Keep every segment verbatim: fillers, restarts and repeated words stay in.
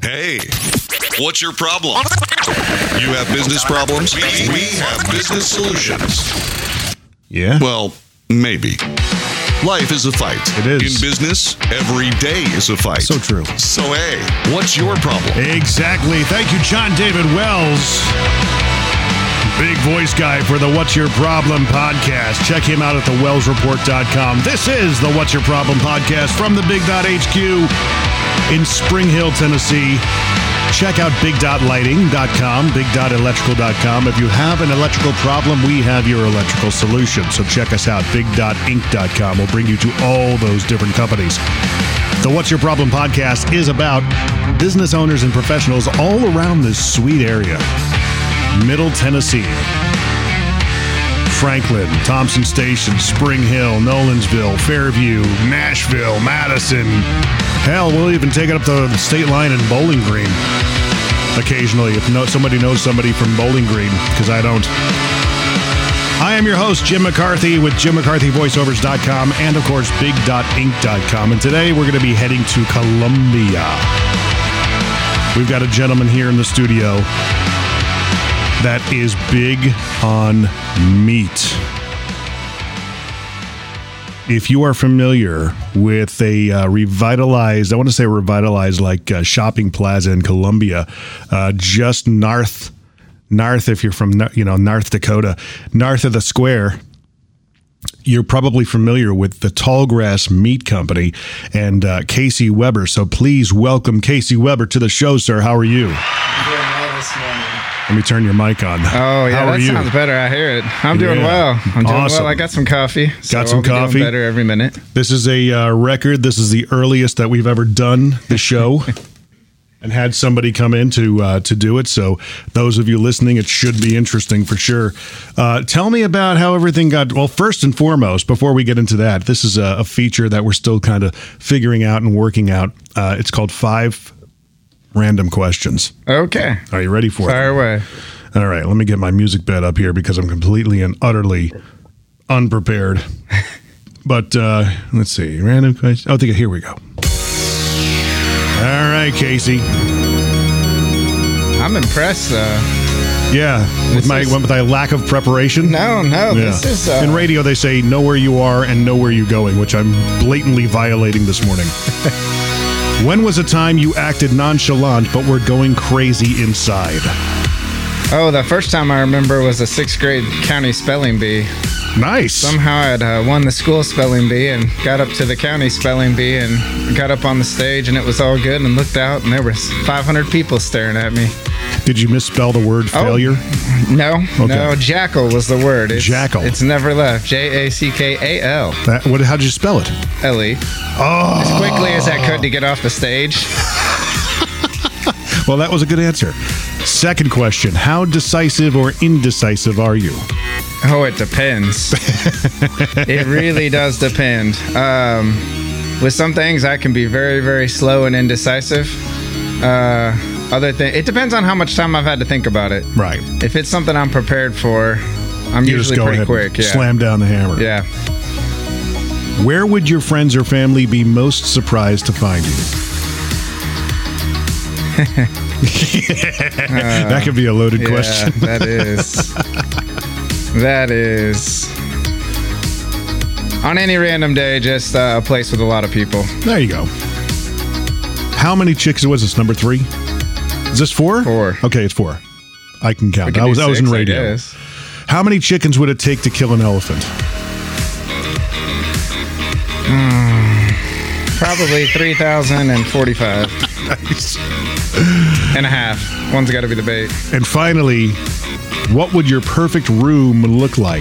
Hey, what's your problem? You have business problems? We, we have business solutions. Yeah? Well, maybe. Life is a fight. It is. In business, every day is a fight. So true. So, hey, what's your problem? Exactly. Thank you, John David Wells. Big voice guy for the What's Your Problem podcast. Check him out at the wells report dot com. This is the What's Your Problem podcast from the Big Dot H Q in Spring Hill, Tennessee. Check out big dot lighting dot com, big dot electrical dot com. If you have an electrical problem, we have your electrical solution. So check us out, big dot inc dot com. We'll bring you to all those different companies. The What's Your Problem podcast is about business owners and professionals all around this sweet area. Middle Tennessee, Franklin, Thompson Station, Spring Hill, Nolensville, Fairview, Nashville, Madison. Hell, we'll even take it up to the state line in Bowling Green occasionally if no, somebody knows somebody from Bowling Green, because I don't. I am your host, Jim McCarthy, with Jim McCarthy Voiceovers dot com and, of course, big dot inc dot com. And today we're going to be heading to Columbia. We've got a gentleman here in the studio that is big on meat. If you are familiar with a uh, revitalized, I want to say revitalized like uh, shopping plaza in Columbia, uh, just north, north if you're from, you know, North Dakota, north of the square, you're probably familiar with the Tallgrass Meat Company and uh, Casey Weber. So please welcome Casey Weber to the show, sir. How are you? I'm doing well this morning. Let me turn your mic on. Oh, yeah, How that are you? sounds better. I hear it. I'm doing Yeah. well. I'm doing Awesome. well. I got some coffee. So Got some I'll be coffee? Doing better every minute. This is a uh, record. This is the earliest that we've ever done the show and had somebody come in to uh, to do it. So those of you listening, it should be interesting for sure. Uh, tell me about how everything got, well, first and foremost, before we get into that, this is a, a feature that we're still kind of figuring out and working out. Uh, it's called Five Random Questions. Okay. Are you ready for Fire it? away. All right, let me get my music bed up here because I'm completely and utterly unprepared. But uh, let's see. Random question. Oh, here we go. All right, Casey. I'm impressed. Uh, Yeah, with This my is- with my lack of preparation. no, no. Yeah. This is. Uh, In radio, they say know where you are and know where you're going, which I'm blatantly violating this morning. When was a time you acted nonchalant but were going crazy inside? oh, the first time I remember was a sixth grade county spelling bee. Nice. Somehow I'd uh, won the school spelling bee and got up to the county spelling bee and got up on the stage and it was all good and looked out and there was five hundred people staring at me. Did you misspell the word Oh. failure? No, Okay. no, jackal was the word. It's, Jackal. It's never left. J A C K A L. That, what? How did you spell it? Ellie. Oh, As quickly as I could to get off the stage. well, that was a good answer. Second question: how decisive or indecisive are you? Oh, it depends. It really does depend. Um, with some things, I can be very, very slow and indecisive. Uh, other thing, it depends on how much time I've had to think about it. Right. If it's something I'm prepared for, I'm You just usually go pretty ahead quick. and Yeah. slam down the hammer. Yeah. Where would your friends or family be most surprised to find you? That could be a loaded Yeah, question. that is. That is. On any random day, just uh, a place with a lot of people. There you go. How many chicks was this? Number three? Is this four? Four. Okay, it's four. I can We count. could I do was I was in six, I radio. guess. How many chickens would it take to kill an elephant? Probably three thousand forty-five Nice. and a half. One's got to be the bait. And finally, what would your perfect room look like?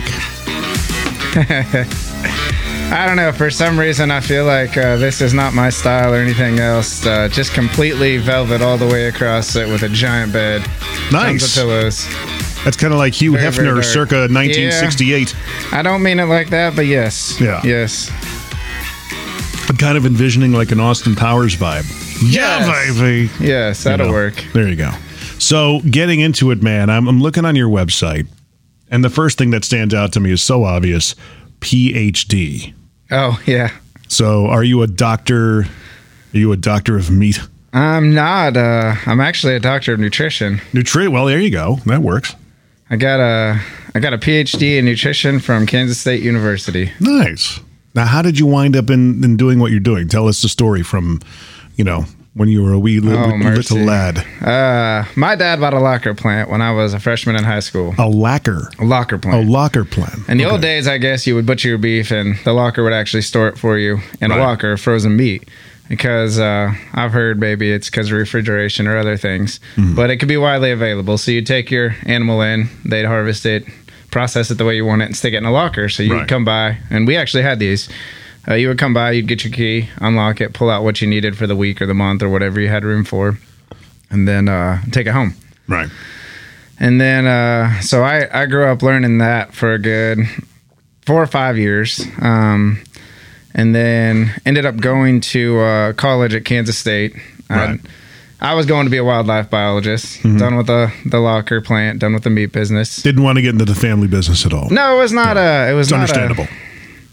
I don't know. For some reason, I feel like uh, this is not my style or anything else. Uh, just completely velvet all the way across it with a giant bed. Tons Nice. of pillows. That's kind of like Hugh Very, very Hefner dark. circa nineteen sixty-eight. I don't mean it like that, but yes. Yeah. Yes. I'm kind of envisioning like an Austin Powers vibe. Yeah, Yes. baby. Yes, that'll You know, work. There you go. So getting into it, man, I'm, I'm looking on your website, and the first thing that stands out to me is so obvious, P H D. Oh, yeah. So are you a doctor? Are you a doctor of meat? I'm not. Uh, I'm actually a doctor of nutrition. Nutri. Well, there you go. That works. I got a I got a P H D in nutrition from Kansas State University. Nice. Now, how did you wind up in, in doing what you're doing? Tell us the story from, you know, when you were a wee little, Oh, mercy. little lad. Uh, my dad bought a locker plant when I was a freshman in high school. A lacquer. A locker A plant. locker plant. In the Okay. old days, I guess you would butcher your beef, and the locker would actually store it for you in Right. a locker of frozen meat. Because uh, I've heard maybe it's because of refrigeration or other things, Mm-hmm. but it could be widely available. So you take your animal in, they'd harvest it, process it the way you want it, and stick it in a locker. So you Right. would come by, and we actually had these. Uh, you would come by, you'd get your key, unlock it, pull out what you needed for the week or the month or whatever you had room for, and then uh, take it home. Right. And then, uh, so I, I grew up learning that for a good four or five years. Um, and then ended up going to uh, college at Kansas State. Right. I, I was going to be a wildlife biologist, Mm-hmm. done with the, the locker plant, done with the meat business. Didn't want to get into the family business at all. No, it was not a, it was It's not understandable. A,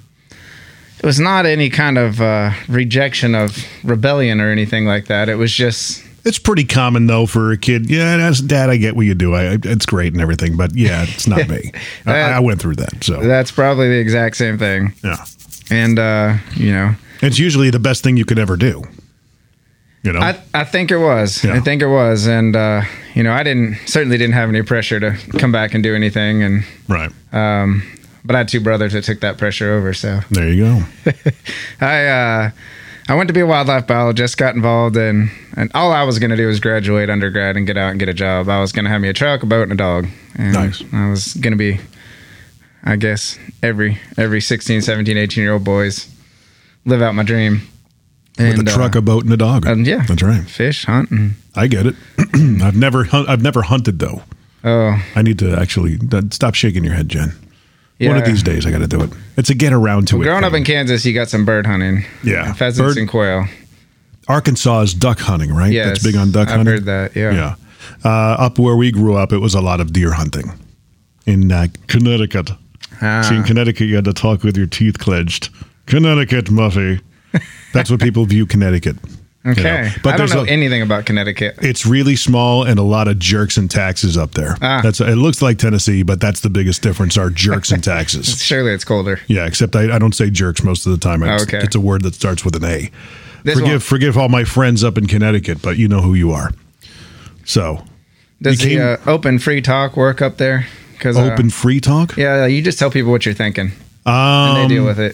it was not any kind of uh, rejection of rebellion or anything like that. It was just, It's pretty common, though, for a kid. Yeah, as Dad, I get what you do. I, it's great and everything, but yeah, it's not me. I, I went through that, so that's probably the exact same thing. yeah. And, uh, you know, It's usually the best thing you could ever do. You know, I, I think it was. Yeah. I think it was. And, uh, you know, I didn't, certainly didn't have any pressure to come back and do anything. And, right um, but I had two brothers that took that pressure over. So there you go. I, uh, I went to be a wildlife biologist, got involved in, and all I was going to do was graduate undergrad and get out and get a job. I was going to have me a truck, a boat, and a dog. And Nice. I was going to be, I guess, every, every sixteen, seventeen, eighteen year old boys live out my dream. With And, a truck, uh, a boat, and a dog. and yeah, That's right. fish, hunt, and, I get it. I've never, hun- I've never hunted though. oh, I need to actually stop shaking your head, Jen. yeah. One of these days, I got to do it. It's a get around to it. Growing up thing. in Kansas, you got some bird hunting. Yeah. Pheasants Bird- and quail. Arkansas is duck hunting, right? Yes. That's big on duck I've hunting. heard that, yeah. Yeah. Uh, up where we grew up, it was a lot of deer hunting in uh, Connecticut. Ah. See, in Connecticut, you had to talk with your teeth clenched. Connecticut, Muffy. That's what people view Connecticut. you Okay. know. I don't there's know a- anything about Connecticut. It's really small and a lot of jerks and taxes up there. Ah. That's it looks like Tennessee, but that's the biggest difference: are jerks and taxes. Surely it's colder. Yeah, except I, I don't say jerks most of the time. It's, Oh, okay. it's a word that starts with an A. This forgive, one- forgive all my friends up in Connecticut, but you know who you are. So, Does you the came- uh, open free talk work up there? Cause, uh, open free talk. Yeah, you just tell people what you're thinking, Um, and they deal with it.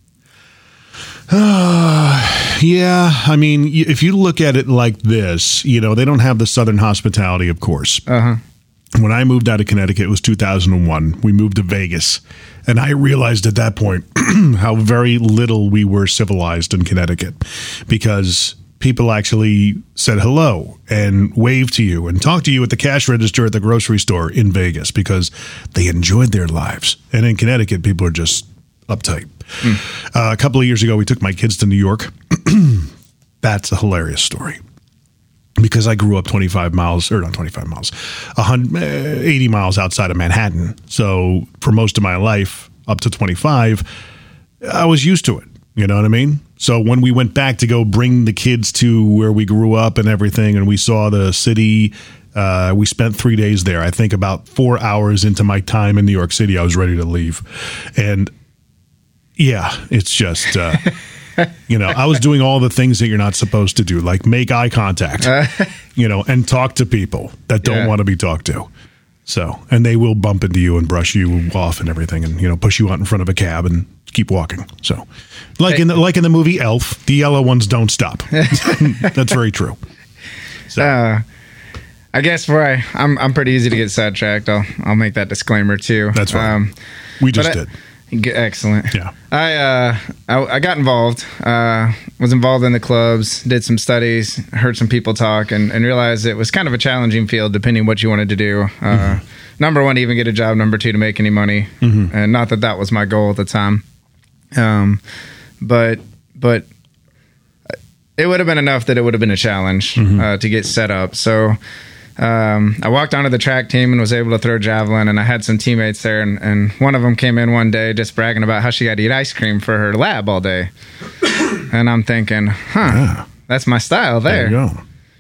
Yeah, I mean, y- if you look at it like this, you know, they don't have the Southern hospitality, of course. Uh huh. When I moved out of Connecticut, it was two thousand one. We moved to Vegas. And I realized at that point how very little we were civilized in Connecticut, because people actually said hello and waved to you and talked to you at the cash register at the grocery store in Vegas because they enjoyed their lives. And in Connecticut, people are just uptight. Uh, a couple of years ago, we took my kids to New York. That's a hilarious story. Because I grew up twenty-five miles, or not twenty-five miles, one hundred, eighty miles outside of Manhattan. So for most of my life, up to twenty-five, I was used to it. You know what I mean? So when we went back to go bring the kids to where we grew up and everything, and we saw the city, uh, we spent three days there. I think about four hours into my time in New York City, I was ready to leave. And yeah, it's just... Uh, You know, I was doing all the things that you're not supposed to do, like make eye contact, you know, and talk to people that don't Yeah. want to be talked to. So, and they will bump into you and brush you off and everything, and you know, push you out in front of a cab and keep walking. So, like in the, like in the movie Elf, the yellow ones don't stop. That's very true. So, Uh, I guess where I, I'm, I'm pretty easy to get sidetracked. I'll, I'll make that disclaimer too. that's right. Um, we just but I- did. G- Excellent. Yeah. I, uh, I I got involved. Uh, was involved in the clubs. Did some studies. Heard some people talk, and, and realized it was kind of a challenging field, depending what you wanted to do. Uh, Mm-hmm. Number one, to even get a job. Number two, to make any money. Mm-hmm. And not that that was my goal at the time. Um, but but it would have been enough that it would have been a challenge Mm-hmm. uh, to get set up. So. Um, I walked onto the track team and was able to throw javelin, and I had some teammates there, and, and one of them came in one day just bragging about how she got to eat ice cream for her lab all day. And I'm thinking, huh, Yeah. that's my style There there. you go.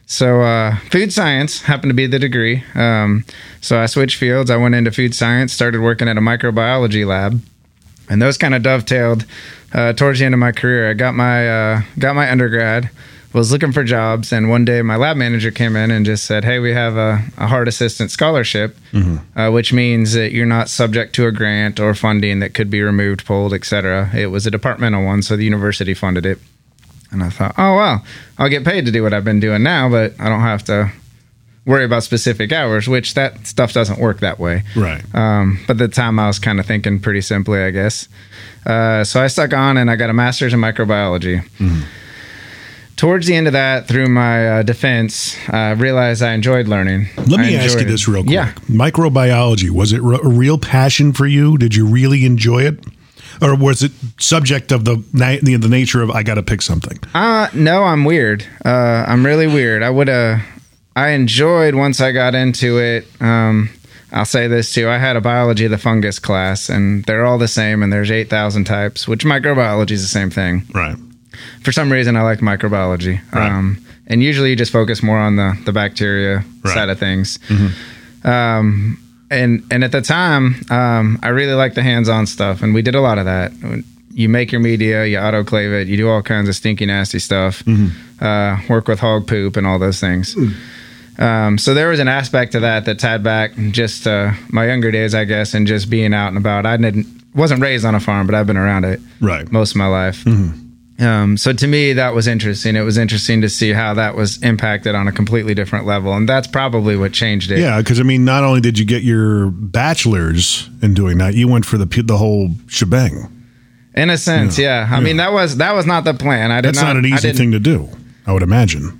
So uh, food science happened to be the degree. Um, so I switched fields. I went into food science, started working at a microbiology lab, and those kind of dovetailed uh, towards the end of my career. I got my uh, got my undergrad, was looking for jobs, and one day my lab manager came in and just said, hey, we have a, a hard assistant scholarship, mm-hmm. uh, which means that you're not subject to a grant or funding that could be removed, pulled, et cetera. It was a departmental one, so the university funded it. And I thought, oh, well, I'll get paid to do what I've been doing now, but I don't have to worry about specific hours, which that stuff doesn't work that way. Right. Um, but at the time, I was kind of thinking pretty simply, I guess. Uh, so I stuck on, and I got a master's in microbiology. Mm-hmm. Towards the end of that, through my uh, defense, I realized I enjoyed learning. Let me I ask you enjoyed, this real quick. Yeah. Microbiology, was it a real passion for you? Did you really enjoy it? Or was it subject of the the, the nature of, I got to pick something? Uh, no, I'm weird. Uh, I'm really weird. I would have, I enjoyed once I got into it. Um, I'll say this too. I had a biology of the fungus class, and they're all the same, and there's eight thousand types, which microbiology is the same thing. Right. For some reason, I liked microbiology. Right. Um, and usually you just focus more on the, the bacteria right. side of things. Mm-hmm. Um, and, and at the time, um, I really liked the hands-on stuff, and we did a lot of that. You make your media, you autoclave it, you do all kinds of stinky, nasty stuff, mm-hmm. uh, work with hog poop and all those things. Mm. Um, so there was an aspect to that that tied back just uh, my younger days, I guess, and just being out and about. I didn't wasn't raised on a farm, but I've been around it right. most of my life. Mm-hmm. Um, so to me, that was interesting. It was interesting to see how that was impacted on a completely different level. And that's probably what changed it. Yeah, because, I mean, not only did you get your bachelor's in doing that, you went for the the whole shebang. In a sense, yeah. yeah. I yeah. mean, that was that was not the plan. I did That's not, not an easy thing to do, I would imagine.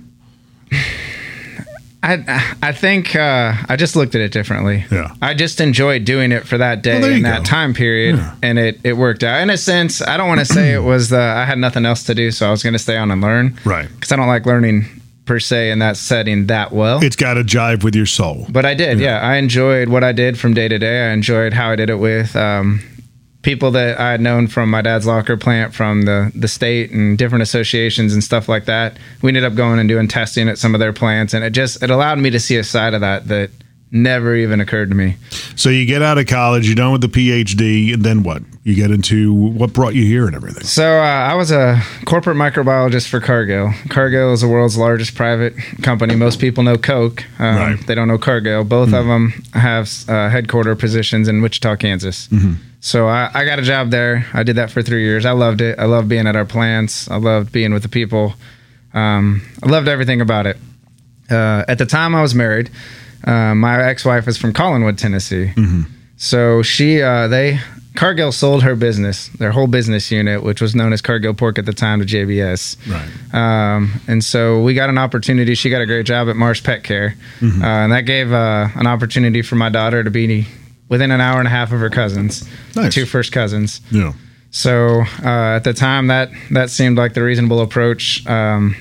I I think uh, I just looked at it differently. Yeah. I just enjoyed doing it for that day well, and go. that time period, yeah. and it, it worked out. In a sense, I don't want to say it was the, I had nothing else to do, so I was going to stay on and learn. Right. Because I don't like learning per se in that setting that well. It's got to jive with your soul. But I did, yeah. yeah. I enjoyed what I did from day to day. I enjoyed how I did it with um, people that I had known from my dad's locker plant, from the, the state and different associations and stuff like that. We ended up going and doing testing at some of their plants, and it just it allowed me to see a side of that that never even occurred to me. So you get out of college, you're done with the P H D, and then what? You get into what brought you here and everything? So uh, I was a corporate microbiologist for Cargill. Cargill is the world's largest private company. Most people know Coke. Um, right. They don't know Cargill. Both mm-hmm. of them have uh, headquarter positions in Wichita, Kansas. Mm-hmm. So I, I got a job there. I did that for three years. I loved it. I loved being at our plants. I loved being with the people. Um, I loved everything about it. Uh, at the time I was married, uh, my ex-wife was from Collinwood, Tennessee. Mm-hmm. So she, uh, they, Cargill sold her business, their whole business unit, which was known as Cargill Pork at the time, to J B S. Right. Um, and so we got an opportunity. She got a great job at Marsh Pet Care. Mm-hmm. Uh, and that gave uh, an opportunity for my daughter to be within an hour and a half of her cousins, nice. two first cousins. Yeah. So uh, at the time, that that seemed like the reasonable approach. Um,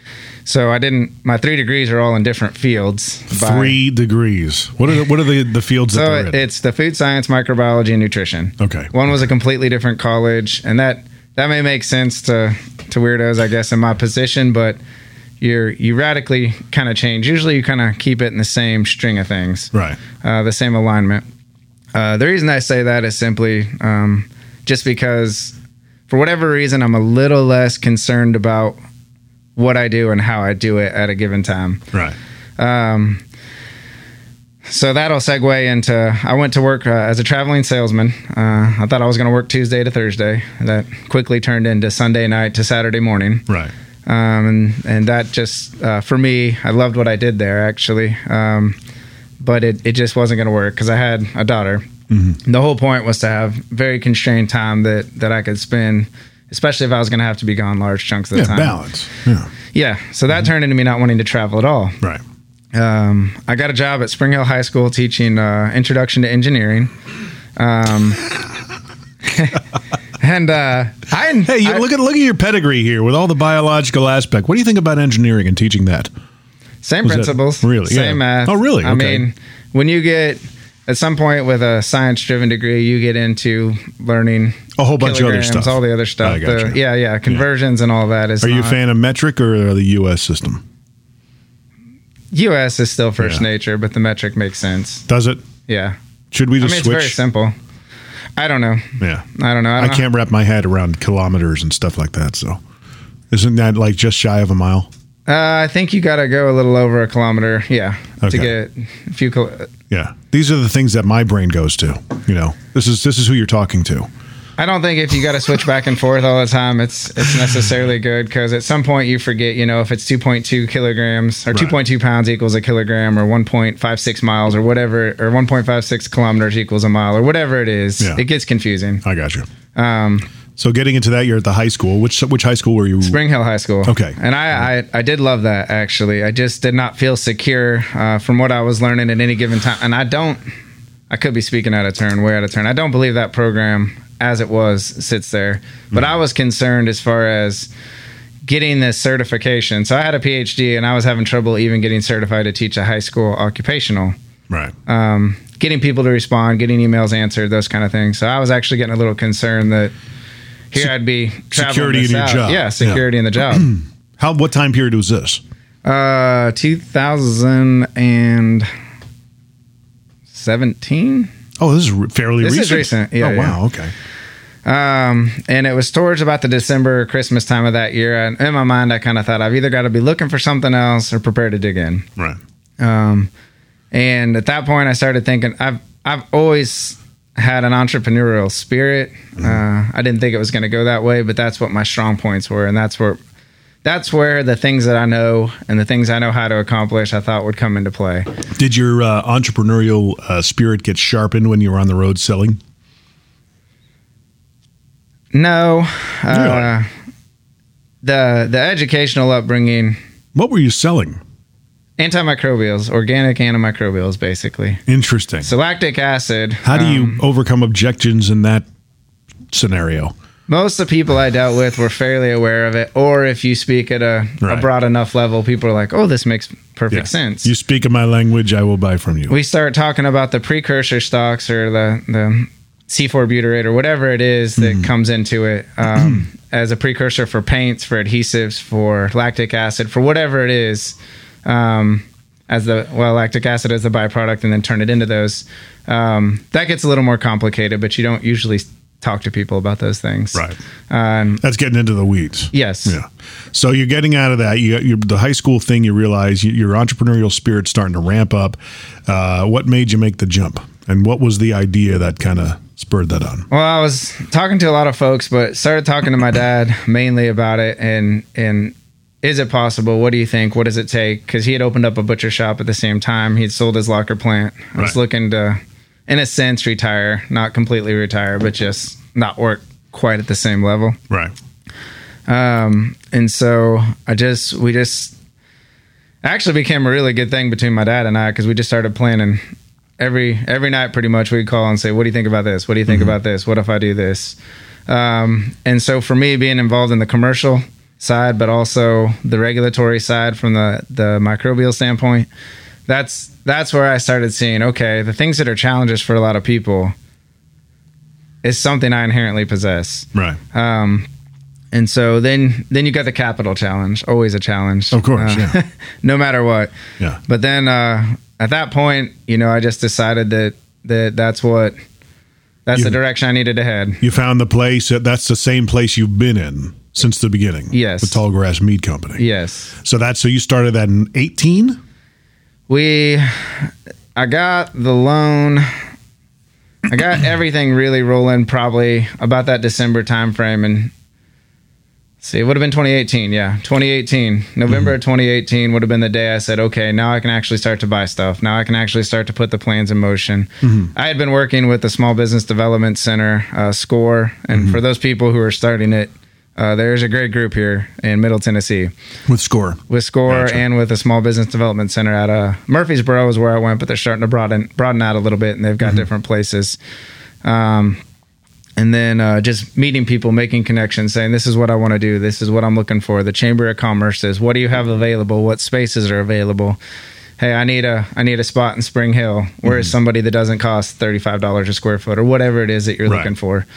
so I didn't. My three degrees are all in different fields. Three by, degrees. What are the, what are the, the fields? So that they're in? It's the food science, microbiology, and nutrition. Okay. One was a completely different college, and that that may make sense to to weirdos, I guess, in my position, but. You're, you radically kind of change. Usually you kind of keep it in the same string of things. Right. Uh, the same alignment. Uh, the reason I say that is simply um, just because for whatever reason, I'm a little less concerned about what I do and how I do it at a given time. Right. Um, so that'll segue into, I went to work uh, as a traveling salesman. Uh, I thought I was going to work Tuesday to Thursday. That quickly turned into Sunday night to Saturday morning. Right. Um, and, and that just, uh, for me, I loved what I did there, actually. Um, but it, it just wasn't going to work because I had a daughter. Mm-hmm. The whole point was to have very constrained time that, that I could spend, especially if I was going to have to be gone large chunks of the yeah, time. Balance. Yeah. Yeah. So that mm-hmm. turned into me not wanting to travel at all. Right. Um, I got a job at Spring Hill High School teaching uh, Introduction to Engineering. Um And uh, I hey, you I, look at look at your pedigree here with all the biological aspect. What do you think about engineering and teaching that? Same Was principles, that, really, same yeah. math. Oh, really? I okay. mean, when you get at some point with a science-driven degree, you get into learning a whole bunch of other stuff, all the other stuff. I got the, yeah, yeah, conversions yeah. and all that. Is are you not, a fan of metric or the U S system? U S is still first Yeah. nature, but the metric makes sense. Does it? Yeah. Should we I just mean, it's switch? very simple. I don't know. Yeah. I don't know. I, I don't know. can't wrap my head around kilometers and stuff like that. So, isn't that like just shy of a mile? Uh, I think you got to go a little over a kilometer. Yeah. Okay. To get a few. Kil- Yeah. These are the things that my brain goes to. You know, this is this is who you're talking to. I don't think if you got to switch back and forth all the time, it's it's necessarily good, because at some point you forget, you know, if it's two point two kilograms or Right. two point two pounds equals a kilogram, or one point five six miles or whatever, or one point five six kilometers equals a mile, or whatever it is. Yeah. It gets confusing. I got you. Um, So getting into that, you're at the high school. Which which high school were you? Spring Hill High School. Okay. And I, I, I did love that, actually. I just did not feel secure uh, from what I was learning at any given time. And I don't, I could be speaking out of turn, way out of turn. I don't believe that program as it was sits there. But I was concerned as far as getting this certification. So I had a P H D and I was having trouble even getting certified to teach a high school occupational. Right. Um, getting people to respond, getting emails answered, those kind of things. So I was actually getting a little concerned that here I'd be traveling Security this in your out. job. Yeah, security Yeah. in the job. How? What time period was this? Uh, two thousand seventeen. Oh, this is re- fairly This recent. is recent. Yeah, Oh, yeah. wow. Okay. Um, and it was towards about the December, Christmas time of that year. And in my mind, I kind of thought I've either got to be looking for something else or prepared to dig in. Right. Um, and at that point, I started thinking I've I've always had an entrepreneurial spirit. Mm-hmm. Uh, I didn't think it was going to go that way, but that's what my strong points were, and that's where that's where the things that I know and the things I know how to accomplish, I thought would come into play. Did your uh, entrepreneurial uh, spirit get sharpened when you were on the road selling? No, uh, Really? the the educational upbringing, What were you selling? antimicrobials, organic antimicrobials, basically. Interesting. So lactic acid. How do you um, overcome objections in that scenario? Most of the people I dealt with were fairly aware of it, or if you speak at a, Right. a broad enough level, people are like, "Oh, this makes perfect Yes. sense." You speak in my language, I will buy from you. We start talking about the precursor stocks or the the C four butyrate or whatever it is that Mm-hmm. comes into it um, as a precursor for paints, for adhesives, for lactic acid, for whatever it is. Um, as the well, lactic acid as the byproduct, and then turn it into those. Um, that gets a little more complicated, but you don't usually talk to people about those things. Right. Um, That's getting into the weeds. yes. Yeah. So you're getting out of that. You got your, the high school thing. You realize you, your entrepreneurial spirit's starting to ramp up. Uh, what made you make the jump, and what was the idea that kind of spurred that on? Well, I was talking to a lot of folks, but started talking to my dad mainly about it. And, and is it possible? What do you think? What does it take? Because he had opened up a butcher shop at the same time. He'd sold his locker plant. I was Right. looking to, in a sense, retire, not completely retire, but just not work quite at the same level. Right. Um, and so I just, we just actually became a really good thing between my dad and I, because we just started planning every, every night pretty much. We'd call and say, what do you think about this? What do you think Mm-hmm. about this? What if I do this? Um, and so for me, being involved in the commercial side, but also the regulatory side from the, the microbial standpoint, that's, that's where I started seeing, okay, the things that are challenges for a lot of people is something I inherently possess. Right. Um, and so then, then you got the capital challenge, always a challenge. Of course, Uh, yeah. no matter what. Yeah. But then, uh, at that point, you know, I just decided that, that that's what, that's You- the direction I needed to head. You found the place. That's the same place you've been in since the beginning. Yes. The Tall Grass Meat Company. Yes. So that's so you started that in eighteen. We, I got the loan. I got everything really rolling probably about that December timeframe, and see, it would have been twenty eighteen. Yeah, twenty eighteen, November of twenty eighteen would have been the day I said, okay, now I can actually start to buy stuff. Now I can actually start to put the plans in motion. I had been working with the Small Business Development Center, uh, SCORE, and for those people who are starting it, uh, there's a great group here in Middle Tennessee. With SCORE. With SCORE Gotcha. and with the Small Business Development Center at uh, Murfreesboro is where I went, but they're starting to broaden broaden out a little bit, and they've got different places. Um, and then uh, just meeting people, making connections, saying, this is what I want to do. This is what I'm looking for. The Chamber of Commerce is, what do you have available? What spaces are available? Hey, I need a I need a spot in Spring Hill. Where is somebody that doesn't cost thirty-five dollars a square foot or whatever it is that you're Right. looking for?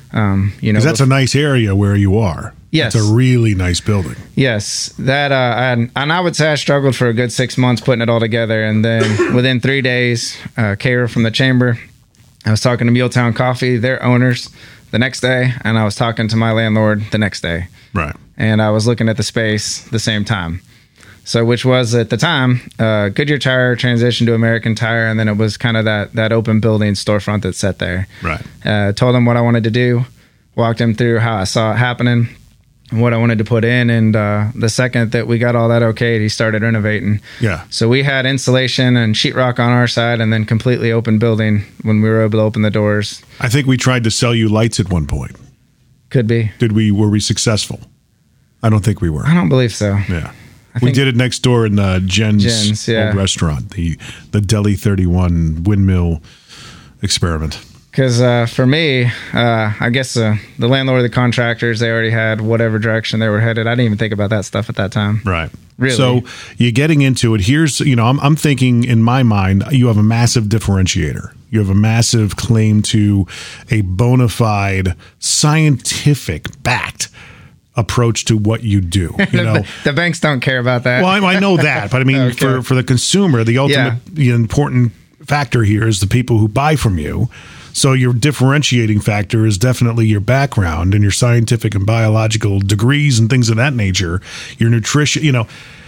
Um, you know, because that's a nice area where you are. Yes. It's a really nice building. Yes. That, uh, and, and I would say I struggled for a good six months putting it all together. And then within three days, uh, Kara from the chamber, I was talking to Muletown Coffee, their owners, the next day. And I was talking to my landlord the next day. Right. And I was looking at the space the same time. So, which was at the time, uh, Goodyear Tire transitioned to American Tire. And then it was kind of that, that open building storefront that sat there. Right. Uh, told him what I wanted to do, walked him through how I saw it happening, what I wanted to put in, and uh, the second that we got all that okayed, he started renovating. Yeah. So we had insulation and sheetrock on our side, and then completely open building when we were able to open the doors. I think we tried to sell you lights at one point. Could be. Did we? Were we successful? I don't think we were. I don't believe so. Yeah. I We think- did it next door in uh, Jen's, Jen's, yeah. old restaurant, the the Deli thirty-one windmill experiment. Because uh, for me, uh, I guess uh, the landlord, the contractors, they already had whatever direction they were headed. I didn't even think about that stuff at that time. Right. Really? So you're getting into it. Here's, you know, I'm, I'm thinking in my mind, you have a massive differentiator. You have a massive claim to a bona fide, scientific, backed approach to what you do. You know, The banks don't care about that. well, I, I know that, but I mean, Okay. for, for the consumer, the ultimate, the important factor here is the people who buy from you. So your differentiating factor is definitely your background and your scientific and biological degrees and things of that nature. Your nutrition, you know,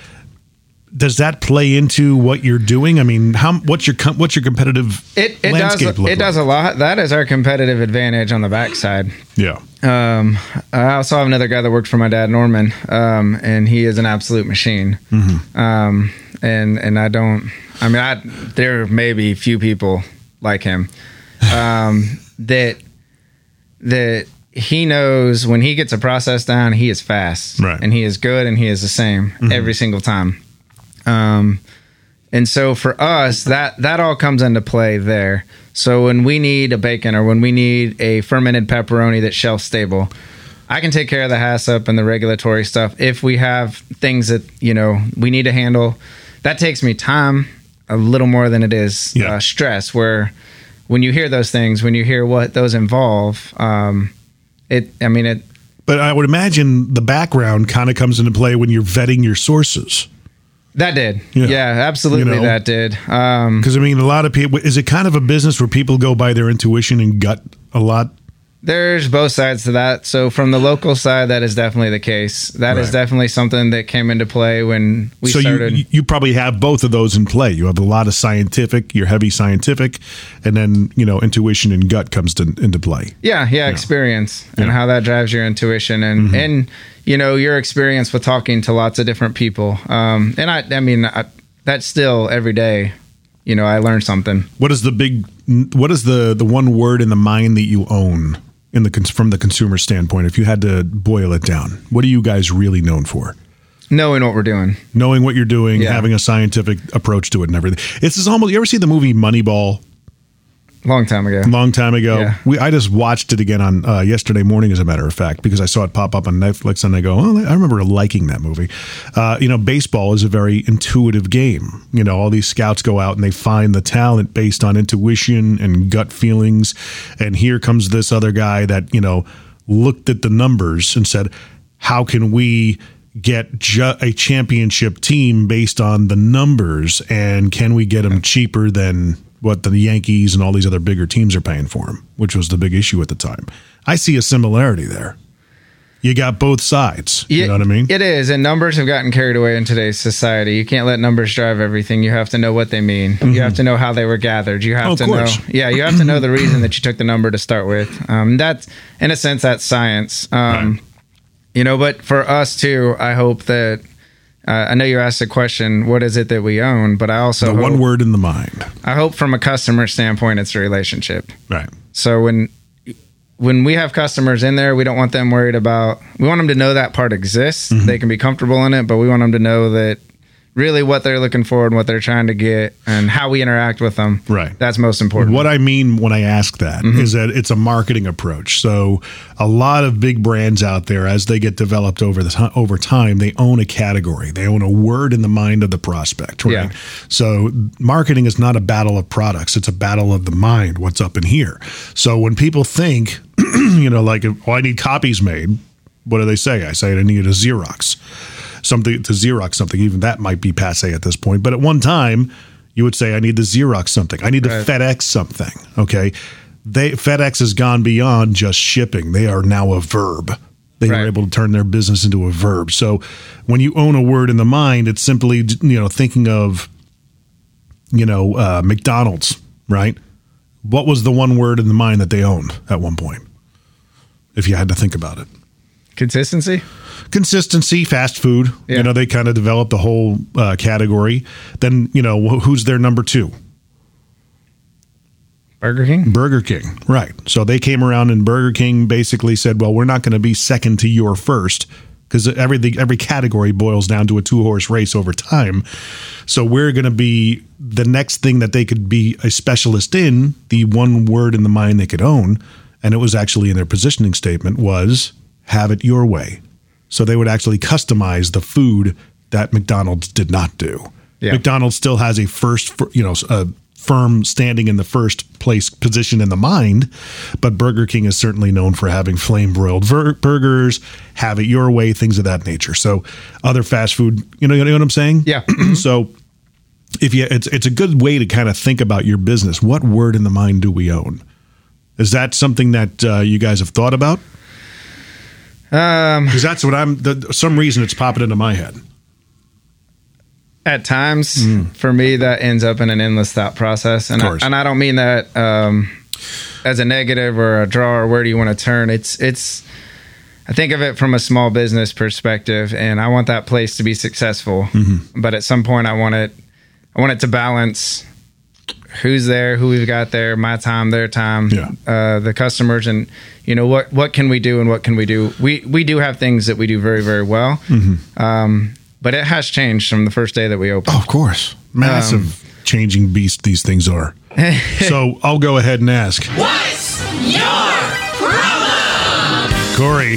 does that play into what you're doing? I mean, how what's your com- what's your competitive It, it does. landscape look It does a like? lot. That is our competitive advantage on the backside. Yeah. Um, I also have another guy that worked for my dad, Norman, um, and he is an absolute machine. Mm-hmm. Um, and and I don't. I mean, I there may be few people like him um, that that he knows when he gets a process down, he is fast, Right. and he is good, and he is the same every single time. Um, and so for us, that that all comes into play there. So when we need a bacon or when we need a fermented pepperoni that's shelf stable, I can take care of the HACCP and the regulatory stuff. If we have things that, you know, we need to handle, that takes me time a little more than it is Yeah. uh, stress, where when you hear those things, when you hear what those involve, um, it, I mean, it, But I would imagine the background kind of comes into play when you're vetting your sources. that did. Yeah. Yeah, absolutely. You know? That did. Um, Because, I mean, a lot of people, is it kind of a business where people go by their intuition and gut a lot? There's both sides to that. So from the local side, that is definitely the case. That is Right. definitely something that came into play when we so started. you you probably have both of those in play. You have a lot of scientific, you're heavy scientific, and then, you know, intuition and gut comes to, into play. yeah, yeah, experience and Yeah. how that drives your intuition and Mm-hmm. and you know your experience with talking to lots of different people. Um, and I, I mean, I, that's still every day. You know, I learn something. What is the big, what is the, the one word in the mind that you own in the cons- from the consumer standpoint? If you had to boil it down, what are you guys really known for? Knowing what we're doing. Knowing what you're doing, Yeah. having a scientific approach to it and everything. It's just almost, you ever see the movie Moneyball? Long time ago. Long time ago. Yeah. We I just watched it again on uh, yesterday morning, as a matter of fact, because I saw it pop up on Netflix, and I go, oh, I remember liking that movie. Uh, you know, baseball is a very intuitive game. You know, all these scouts go out and they find the talent based on intuition and gut feelings. And here comes this other guy that, you know, looked at the numbers and said, how can we get ju- a championship team based on the numbers, and can we get them cheaper than what the Yankees and all these other bigger teams are paying for him, which was the big issue at the time. I see a similarity there. You got both sides. You Yeah, know what I mean? It is, and numbers have gotten carried away in today's society. You can't let numbers drive everything. You have to know what they mean. You have to know how they were gathered. You have Oh, of to course. know, yeah, you have to know the reason that you took the number to start with. Um, that's, in a sense, that's science. Um, Right. You know, but for us too, I hope that. Uh, I know you asked the question, what is it that we own? But I also the hope, one word in the mind. I hope from a customer standpoint, it's a relationship. Right. So when when we have customers in there, we don't want them worried about. We want them to know that part exists. Mm-hmm. They can be comfortable in it, but we want them to know that really what they're looking for and what they're trying to get and how we interact with them. Right. That's most important. What I mean when I ask that mm-hmm. is that it's a marketing approach. So a lot of big brands out there, as they get developed over the over time, they own a category. They own a word in the mind of the prospect, right? Yeah. So marketing is not a battle of products. It's a battle of the mind, what's up in here. So when people think, you know, like, oh, I need copies made, what do they say? I say I need a Xerox. Something to Xerox something, even that might be passe at this point. But at one time, you would say, I need to Xerox something. I need to right. FedEx something. Okay. They FedEx has gone beyond just shipping. They are now a verb. They right. are able to turn their business into a verb. So when you own a word in the mind, it's simply, you know, thinking of, you know, uh, McDonald's, right? What was the one word in the mind that they owned at one point? If you had to think about it. Consistency? Consistency, fast food. Yeah. You know, they kind of developed the whole uh, category. Then, you know, wh- who's their number two? Burger King? Burger King, right. So they came around and Burger King basically said, well, we're not going to be second to your first, because everything, every category boils down to a two-horse race over time. So we're going to be the next thing that they could be a specialist in, the one word in the mind they could own, and it was actually in their positioning statement, was have it your way. So they would actually customize the food that McDonald's did not do. Yeah. McDonald's still has a first, you know, a firm standing in the first place position in the mind, but Burger King is certainly known for having flame broiled ver- burgers, have it your way, things of that nature. So other fast food, you know, you know what I'm saying? Yeah. So if you, it's it's a good way to kind of think about your business. What word in the mind do we own? Is that something that uh, you guys have thought about? Um, Because that's what I'm. The, some reason it's popping into my head. At times, mm. for me, that ends up in an endless thought process, and I, and I don't mean that um, as a negative or a draw or where do you want to turn. It's it's. I think of it from a small business perspective, and I want that place to be successful. Mm-hmm. But at some point, I want it. I want it to balance who's there, who we've got there, my time, their time, yeah. uh, the customers, and you know what what can we do and what can we do. We we do have things that we do very very well. Mm-hmm. Um, But it has changed from the first day that we opened. Oh, of course. Massive um, changing beast these things are. So I'll go ahead and ask. What's your problem? Corey.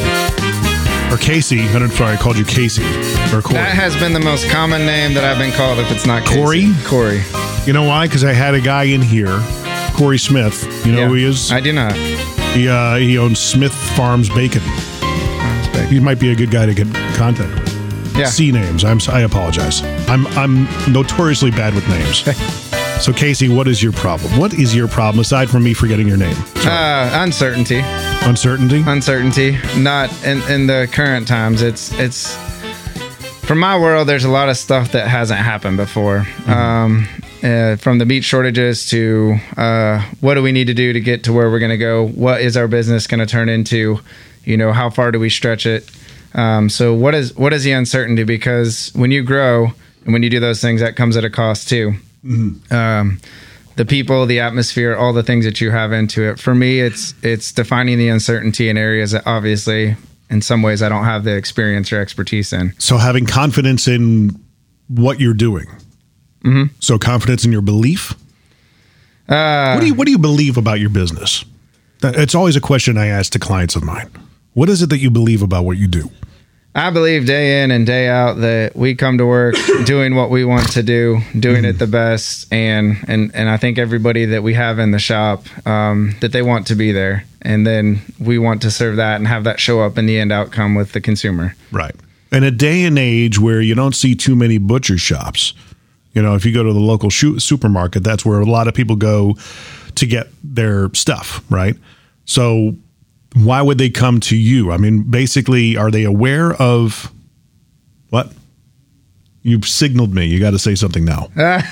Or Casey. I'm sorry, I called you Casey. Or Corey. That has been the most common name that I've been called if it's not Casey. Corey? Corey. You know why? Because I had a guy in here, Corey Smith. You know yeah, who he is? I do not. He, uh, he owns Smith Farms Bacon. Farms Bacon. He might be a good guy to get in contact with. Yeah. C names. I'm. I apologize. I'm. I'm notoriously bad with names. So Casey, what is your problem? What is your problem aside from me forgetting your name? Uh, uncertainty. Uncertainty. Uncertainty. Not in, in the current times. It's it's from my world. There's a lot of stuff that hasn't happened before. Mm-hmm. Um, uh, from the meat shortages to uh, what do we need to do to get to where we're going to go? What is our business going to turn into? You know, how far do we stretch it? Um, so what is what is the uncertainty? Because when you grow and when you do those things, that comes at a cost too. Mm-hmm. Um, the people, the atmosphere, all the things that you have into it. For me, it's it's defining the uncertainty in areas that obviously, in some ways, I don't have the experience or expertise in. So having confidence in what you're doing. Mm-hmm. So confidence in your belief. Uh, what do you what do you believe about your business? It's always a question I ask to clients of mine. What is it that you believe about what you do? I believe day in and day out that we come to work doing what we want to do, doing mm-hmm. it the best. And, and, and I think everybody that we have in the shop, um, that they want to be there. And then we want to serve that and have that show up in the end outcome with the consumer. Right. In a day and age where you don't see too many butcher shops, you know, if you go to the local shoe, supermarket, that's where a lot of people go to get their stuff, right? So why would they come to you? I mean, basically, are they aware of what? You've signaled me. You got to say something now.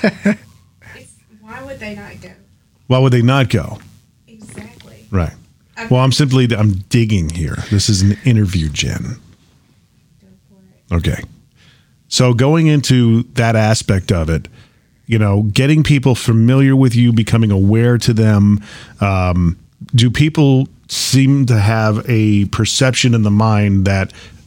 It's, why would they not go? Why would they not go? Exactly. Right. Okay. Well, I'm simply, I'm digging here. This is an interview, Jen. Go for it. Okay. So going into that aspect of it, you know, getting people familiar with you, becoming aware to them, um, do people seem to have a perception in the mind that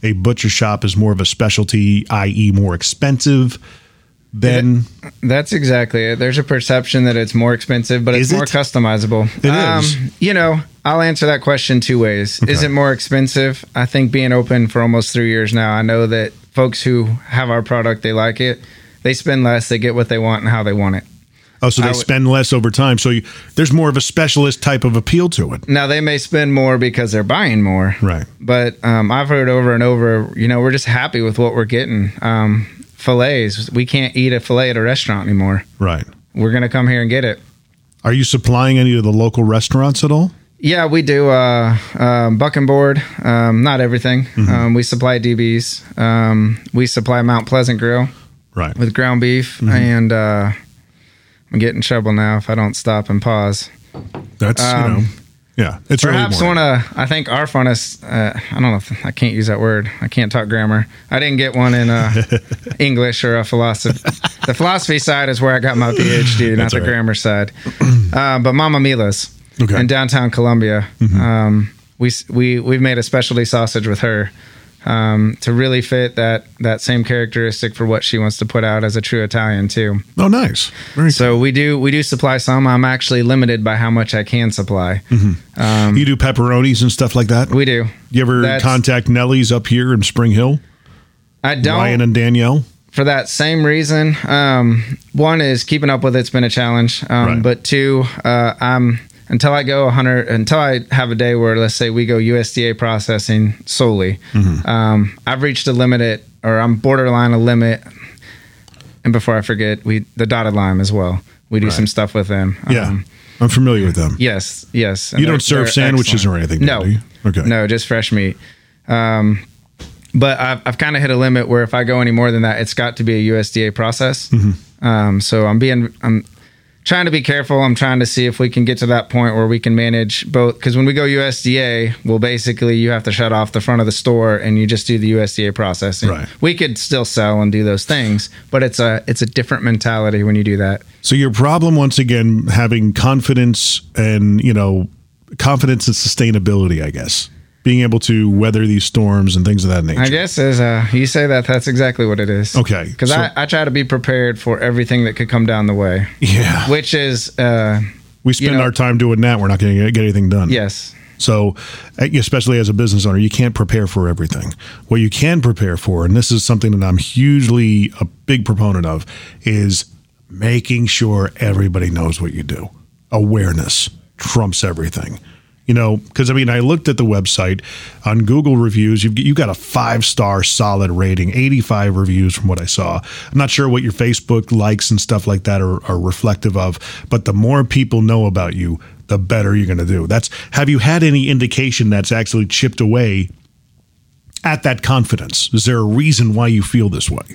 a butcher shop is more of a specialty, that is more expensive than... That's exactly it. There's a perception that it's more expensive, but it's Is more it? customizable. It is. You know, I'll answer that question two ways. Okay. Is it more expensive? I think being open for almost three years now, I know that folks who have our product, they like it. They spend less, they get what they want and how they want it. Oh, so they I would- spend less over time. So you, there's more of a specialist type of appeal to it. Now, they may spend more because they're buying more. Right. But um, I've heard over and over, you know, we're just happy with what we're getting. Um, fillets, we can't eat a fillet at a restaurant anymore. Right. We're going to come here and get it. Are you supplying any of the local restaurants at all? Yeah, we do. Uh, um, Buck and Board, um, not everything. Mm-hmm. Um, we supply D Bs. Um, we supply Mount Pleasant Grill Right. with ground beef. Mm-hmm. And uh, I'm getting in trouble now if I don't stop and pause. That's, you Um, know, yeah. It's Perhaps early one morning. of, I think our funnest, uh, I don't know if I can't use that word. I can't talk grammar. I didn't get one in uh, English or a philosophy. The philosophy side is where I got my P H D, not That's the all right. grammar side. Uh, but Mama Mila's Okay. in downtown Columbia. Um, we, we, we've made a specialty sausage with her um, to really fit that, that same characteristic for what she wants to put out as a true Italian too. Oh, nice. Very So we do we do supply some. I'm actually limited by how much I can supply. cool. You do pepperonis and stuff like that? We do. You ever That's- contact Nellie's up here in Spring Hill? I don't. Ryan and Danielle? For that same reason. Um, one is keeping up with it's been a challenge. Um, Right. But two, uh, I'm until I go one hundred, until I have a day where let's say we go U S D A processing solely. Mm-hmm. Um, I've reached a limit, at, or I'm borderline a limit. And before I forget, we the dotted line as well. We do Right. some stuff with them. Yeah. Um, I'm familiar with them. yes, yes. And You don't they're- serve they're sandwiches excellent. or anything, No, do you? Okay. no, just fresh meat. Um, but I've, I've kind of hit a limit where if I go any more than that, it's got to be a U S D A process. Mm-hmm. Um, so I'm being, I'm trying to be careful. I'm trying to see if we can get to that point where we can manage both. Because when we go U S D A, well, basically you have to shut off the front of the store and you just do the U S D A processing. Right. We could still sell and do those things, but it's a it's a different mentality when you do that. So your problem, once again, having confidence and, you know, confidence and sustainability, I guess. Being able to weather these storms and things of that nature. I guess as uh, you say that, that's exactly what it is. Okay, Because so- I, I try to be prepared for everything that could come down the way, Yeah. which is, uh, we spend you know- our time doing that. We're not going to get anything done. yes. So, uh, especially as a business owner, you can't prepare for everything. What you can prepare for, and this is something that I'm hugely a big proponent of, is making sure everybody knows what you do. Awareness trumps everything. You know, because I mean, I looked at the website on Google reviews. You've you got a five star solid rating, eighty-five reviews from what I saw. I'm not sure what your Facebook likes and stuff like that are, are reflective of, but the more people know about you, the better you're going to do. That's have you had any indication that's actually chipped away at that confidence? Is there a reason why you feel this way?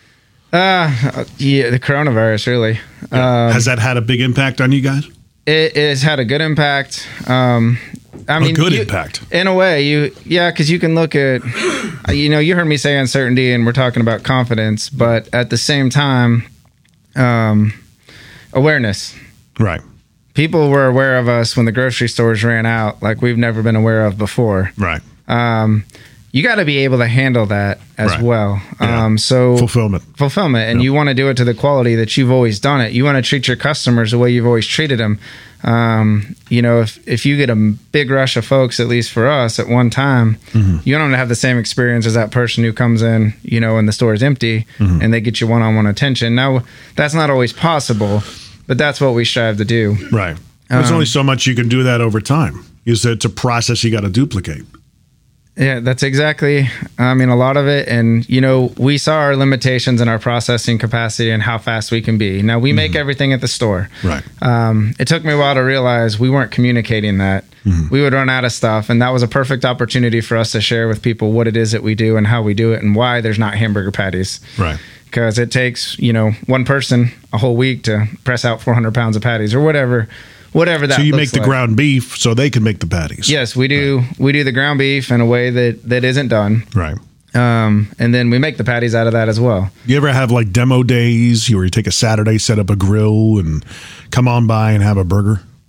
Uh, yeah, the coronavirus really. Um, Has that had a big impact on you guys? it, it has had a good impact. Um, I mean, good you- impact. in a way. You, yeah, because you can look at, you know, you heard me say uncertainty, and we're talking about confidence, but at the same time, um, awareness. Right. People were aware of us when the grocery stores ran out, like we've never been aware of before. Right. Um, you got to be able to handle that as Right. well. Yeah. Um, so Fulfillment. fulfillment, and Yep. you want to do it to the quality that you've always done it. You want to treat your customers the way you've always treated them. Um, you know, if if you get a big rush of folks, at least for us, at one time, Mm-hmm. you don't have the same experience as that person who comes in, you know, and the store is empty, Mm-hmm. and they get you one-on-one attention. Now, that's not always possible, but that's what we strive to do. Right. There's Um, only so much you can do that over time. Is that it's a process you got to duplicate. Yeah, that's exactly, I mean, a lot of it. And, you know, we saw our limitations in our processing capacity and how fast we can be. Now, we make everything at the store. Right. Um, it took me a while to realize we weren't communicating that. We would run out of stuff. And that was a perfect opportunity for us to share with people what it is that we do and how we do it and why there's not hamburger patties. Right. Because it takes, you know, one person a whole week to press out four hundred pounds of patties or whatever, whatever that So you looks make the like. ground beef so they can make the patties. Yes, we do. We do the ground beef in a way that, that isn't done. Right. Um, and then we make the patties out of that as well. You ever have like demo days where you take a Saturday, set up a grill, and come on by and have a burger?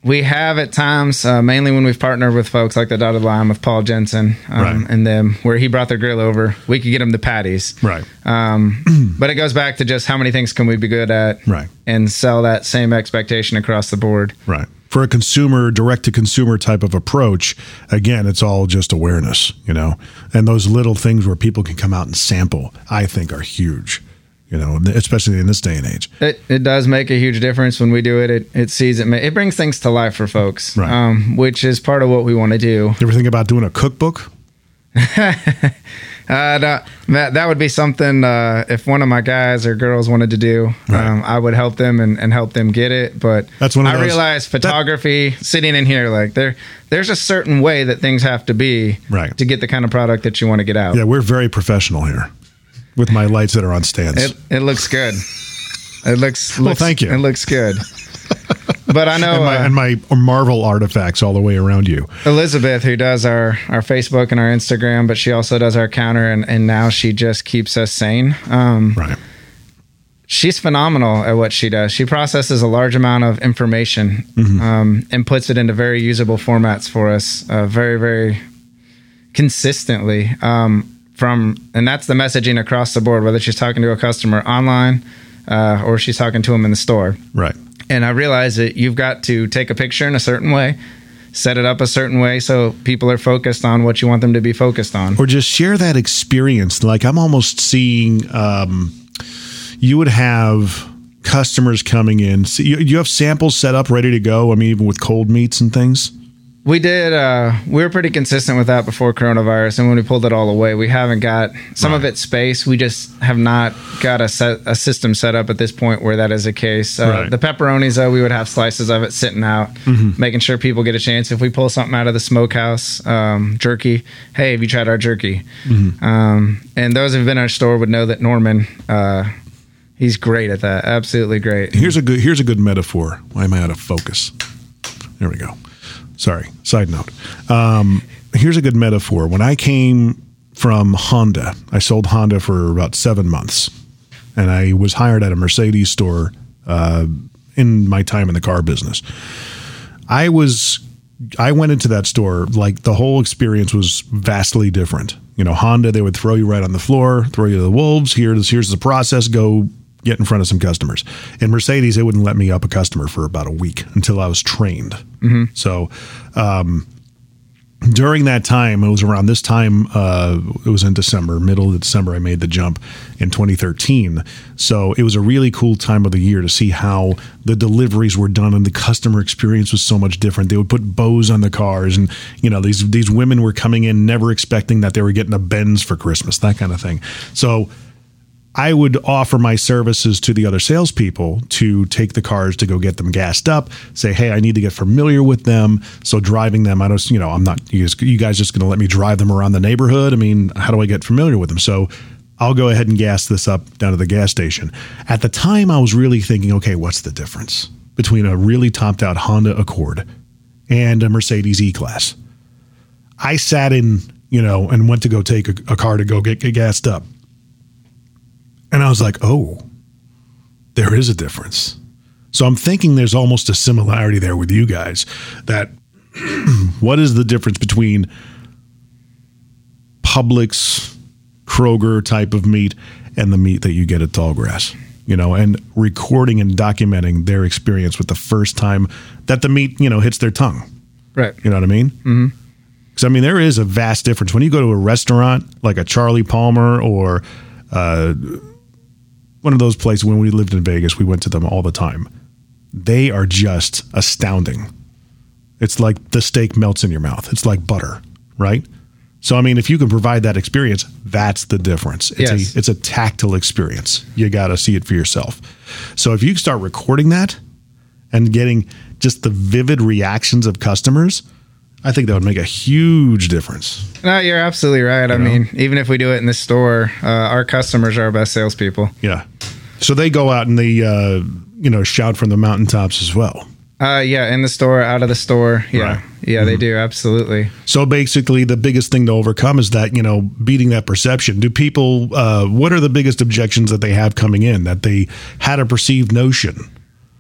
We have at times, uh, mainly when we've partnered with folks like the Dotted Line with Paul Jensen um, Right. and them, where he brought their grill over, we could get them the patties. Right. Um, but it goes back to just how many things can we be good at, Right. and sell that same expectation across the board. Right. For a consumer, direct to consumer type of approach, again, it's all just awareness, you know, and those little things where people can come out and sample, I think are huge, you know, especially in this day and age. It it does make a huge difference when we do it. It it sees it. ma- It brings things to life for folks, Right. um, which is part of what we want to do. You ever think about doing a cookbook? Uh, that, that that would be something uh, if one of my guys or girls wanted to do. Right. Um, I would help them and, and help them get it. But That's one of I those- realize photography, sitting in here, like there there's a certain way that things have to be Right. to get the kind of product that you want to get out. Yeah, we're very professional here with my lights that are on stands. It it looks good. It looks, Well, looks thank you. It looks good. But I know and, my, uh, and my Marvel artifacts all the way around you. Elizabeth, who does our, our Facebook and our Instagram, but she also does our counter, and, and now she just keeps us sane. Um, Right. She's phenomenal at what she does. She processes a large amount of information um, and puts it into very usable formats for us, uh, very, very consistently. Um, from and that's the messaging across the board, whether she's talking to a customer online uh, or she's talking to them in the store. Right. And I realize that you've got to take a picture in a certain way, set it up a certain way so people are focused on what you want them to be focused on. Or just share that experience. Like I'm almost seeing um, you would have customers coming in. So you, you have samples set up ready to go. I mean, even with cold meats and things. We did. Uh, we were pretty consistent with that before coronavirus, and when we pulled it all away, we haven't got some of Right. it's space. We just have not got a set, a system set up at this point where that is the case. Uh, Right. The pepperonis, though, we would have slices of it sitting out, making sure people get a chance. If we pull something out of the smokehouse, um, jerky, hey, have you tried our jerky? Um, and those who've been in our store would know that Norman, uh, he's great at that. Absolutely great. Here's a good here's a good metaphor. Why am I out of focus? There we go. Sorry. Side note. Um, here's a good metaphor. When I came from Honda, I sold Honda for about seven months, and I was hired at a Mercedes store uh, in my time in the car business. I was I went into that store like the whole experience was vastly different. You know, Honda, they would throw you right on the floor, throw you to the wolves. Here's here's the process. Go get in front of some customers. In Mercedes, they wouldn't let me up a customer for about a week until I was trained. So um, during that time, it was around this time, uh, it was in December, middle of December, I made the jump in twenty thirteen. So it was a really cool time of the year to see how the deliveries were done and the customer experience was so much different. They would put bows on the cars, and you know these these women were coming in never expecting that they were getting a Benz for Christmas, that kind of thing. So I would offer my services to the other salespeople to take the cars to go get them gassed up, say, hey, I need to get familiar with them. So driving them, I don't, you know, I'm not, you guys, you guys just going to let me drive them around the neighborhood? I mean, how do I get familiar with them? So I'll go ahead and gas this up down to the gas station. At the time, I was really thinking, okay, what's the difference between a really topped out Honda Accord and a Mercedes E-Class? I sat in, you know, and went to go take a, a car to go get, get gassed up. And I was like, oh, there is a difference. So I'm thinking there's almost a similarity there with you guys, that what is the difference between Publix, Kroger type of meat and the meat that you get at Tallgrass, you know, and recording and documenting their experience with the first time that the meat, you know, hits their tongue. Right. You know what I mean? Mm-hmm. Because, I mean, there is a vast difference. When you go to a restaurant like a Charlie Palmer or uh, one of those places, when we lived in Vegas, we went to them all the time. They are just astounding. It's like the steak melts in your mouth. It's like butter, right? So, I mean, if you can provide that experience, that's the difference. It's, Yes. a, it's a tactile experience. You got to see it for yourself. So if you start recording that and getting just the vivid reactions of customers, I think that would make a huge difference. No, you're absolutely right. I know? mean, even if we do it in the store, uh, our customers are our best salespeople. Yeah. So they go out and they, uh, you know, shout from the mountaintops as well. Uh, yeah, in the store, out of the store. Yeah, Right. yeah, they do. Absolutely. So basically, the biggest thing to overcome is that, you know, beating that perception. Do people, uh, what are the biggest objections that they have coming in, that they had a perceived notion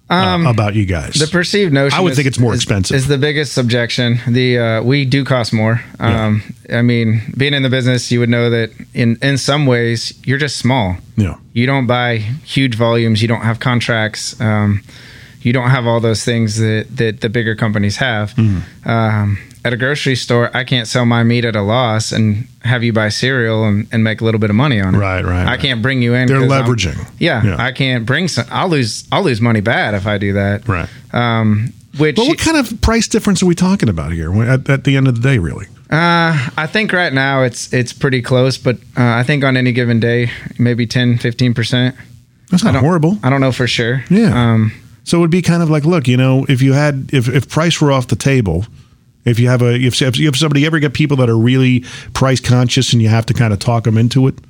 uh, about you guys? The perceived notion I would is, think it's more is, expensive. is the biggest objection. The uh, we do cost more. Um, yeah. I mean, being in the business, you would know that in, in some ways you're just small. Yeah. You don't buy huge volumes. You don't have contracts. Um, you don't have all those things that, that the bigger companies have. Mm-hmm. Um, at a grocery store, I can't sell my meat at a loss and have you buy cereal and, and make a little bit of money on it. Right, right. I right. can't bring you in. They're leveraging. Yeah, yeah, I can't bring some. I'll lose. I'll lose money bad if I do that. Right. Um, which. But what kind of price difference are we talking about here at, at the end of the day, really? Uh, I think right now it's it's pretty close, but uh, I think on any given day, maybe ten, fifteen percent. That's not I horrible. I don't know for sure. Yeah. Um, so it would be kind of like, look, you know, if you had, if, if price were off the table, if you have a, if, if you have somebody, you ever get people that are really price conscious and you have to kind of talk them into it?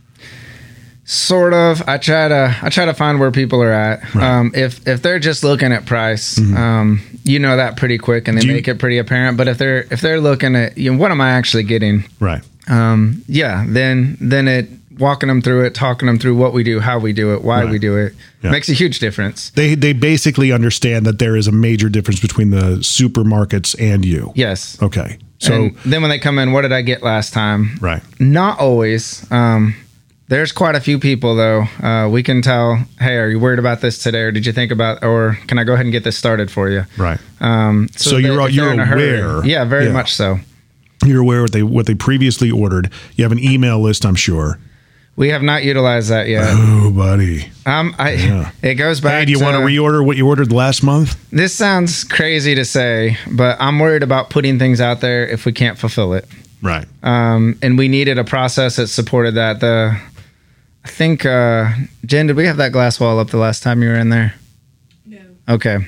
Sort of. I try to, I try to find where people are at. Right. Um, if, if they're just looking at price, Mm-hmm. um, you know that pretty quick and they Do you- make it pretty apparent. But if they're, if they're looking at, you know, what am I actually getting? Right. Um, yeah, then, then it, walking them through it, talking them through what we do, how we do it, why Right. we do it, Yeah. makes a huge difference. They they basically understand that there is a major difference between the supermarkets and you. Yes. Okay. So And then when they come in, what did I get last time? right. Not always. Um, there's quite a few people though. Uh, we can tell, hey, are you worried about this today, or did you think about, or can I go ahead and get this started for you? Right. Um, So if you're- they- if you're they're in a hurry- aware. Yeah, very Yeah. much so. You're aware what they what they previously ordered. You have an email list, I'm sure. We have not utilized that yet. Oh, buddy. Um, I, Yeah. It goes back. Hey, do you to, want to reorder what you ordered last month? This sounds crazy to say, but I'm worried about putting things out there if we can't fulfill it. Right. Um, and we needed a process that supported that. The, I think, uh, Jen, did we have that glass wall up the last time you were in there? No. Okay.